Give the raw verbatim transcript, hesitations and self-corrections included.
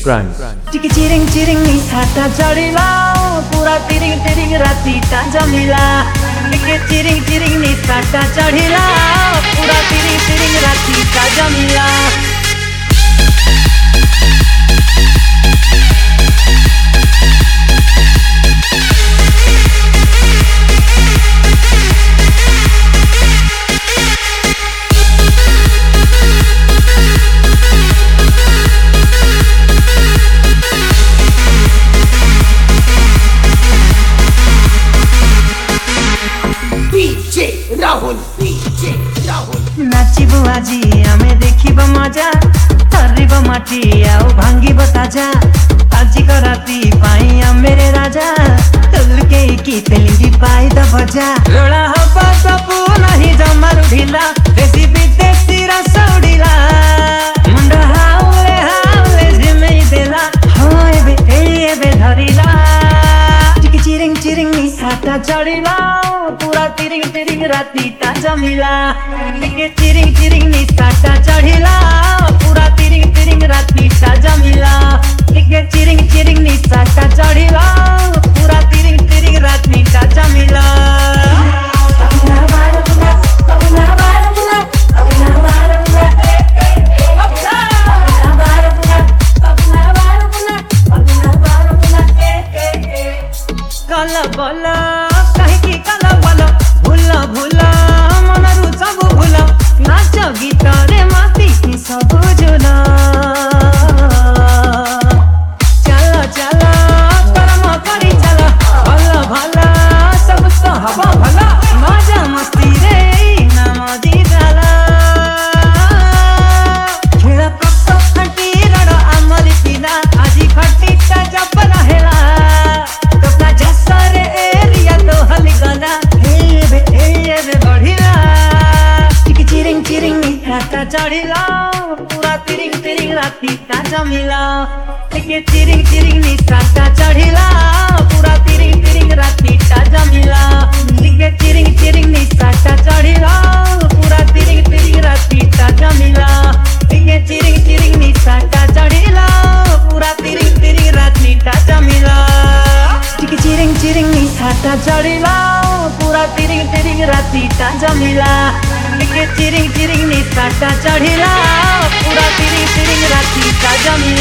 Price. चिकी चिरिङ चिरिङ नि साटा चढिला पुरा तिरिङ तिरिङ राति ताजा मिला। चिकी चिरिङ चिरिङ नि साटा चढिला पुरा तिरिङ तिरिङ राति ताजा मिला। राहुल डीजे राहुल नाचिबो आजी आमे देखिब मजा थरिब माटी आउ भांगिब ताजा। आजिक राति पाई मेरे राजा तुलके की तेलिंगी पाई द भजा। रोड़ा हवा सबू नहीं जमारू ढीला देसी विदेशी रस उड़ीला। मुंडा हाउले हाउले झिमेई देला होए बे ए बे धरिला। चिकी चिरिङ चिरिङ नि साटा चढिला पुरा तिरिङ तिरिङ राति ताजा मिला। चिकी चिरिङ चिरिङ नि साटा चढिला पुरा तिरिङ तिरिङ राति ताजा मिला। चिकी चिरिङ चिरिङ नि साटा चढिला पुरा तिरिङ तिरिङ राति ताजा मिला। कला बला कहीं की कला बला भूला भूला मन रुचब भूला नाच गीत रे माती की सब जुला। चला चला कर्म करी चला भला भला सब तो हवा भला मजा मस्ती रे नाम दी डाला। खेला कप खटी रड़ अमली पीला आजी खटी का जब रहेला। कपना जसरे एरिया तो हली गाना हे बे हे बे बढ़िला। चिकी चिरिङ चिरिङ नि साटा चढिला पुरा तिरिङ तिरिङ राति ताजा मिला। चिकी चिरिङ चिरिङ नि साटा चढिला पुरा तिरिङ तिरिङ राति ताजा मिला। चिकी चिरिङ चिरिङ नि साटा चढिला पुरा तिरिङ तिरिङ राति ताजा मिला। चिकी चिरिङ चिरिङ नि साटा चढिला पुरा तिरिङ तिरिङ राति ताजा मिला। चिकी चिरिङ चिरिङ नि साटा चढिला पुरा तिरिङ तिरिङ राति ताजा मिला। चिकी चिरिङ चिरिङ नि साटा चढिला पुरा तिरिङ तिरिङ राति ताजा मिला।